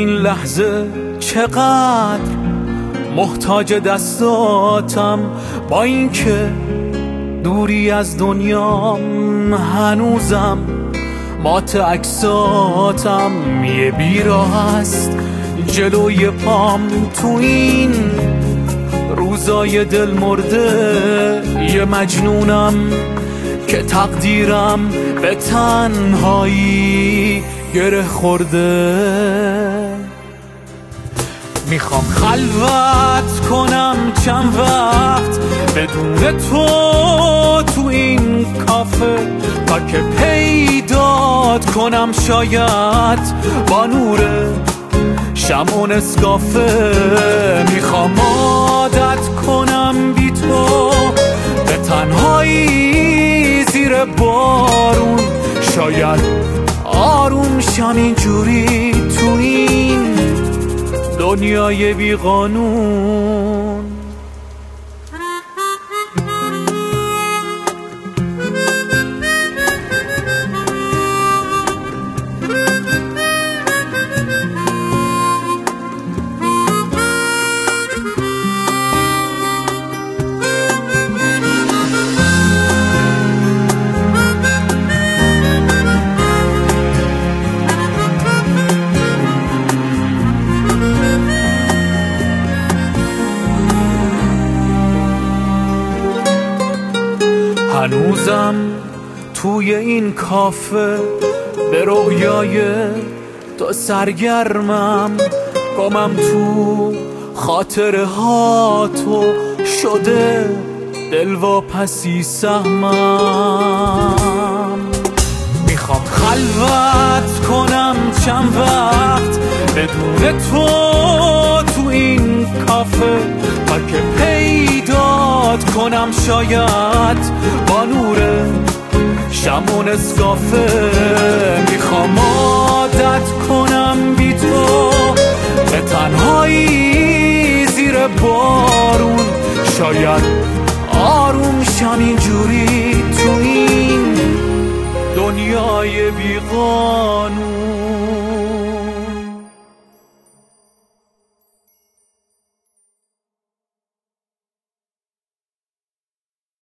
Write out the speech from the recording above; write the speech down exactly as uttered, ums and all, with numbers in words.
این لحظه چقدر محتاج دستاتم، با اینکه دوری از دنیام هنوزم مات عکساتم. یه بیراه هست جلوی پام تو این روزای دل مرده، یه مجنونم که تقدیرم به تنهایی گره خورده. میخوام خلوت کنم چند وقت بدون تو تو این کافه، تا که پیدات کنم شاید با نور شمع نسکافه. میخوام عادت کنم بی تو به تنهایی زیر بارون، شاید آروم شم اینجوری تو این دنیای بی قانون. هنوزم توی این کافه به رویای تو سرگرمم، گمم تو خاطره ها تو شده دلواپسی سهمم. میخوام خلوت کنم چند وقت بدون تو تو این کافه، تا که پیدات کنم شاید با نور شمع نسکافه. میخوام عادت کنم بی تو به تنهایی زیر بارون، شاید آروم شم اینجوری تو این دنیای بی قانون.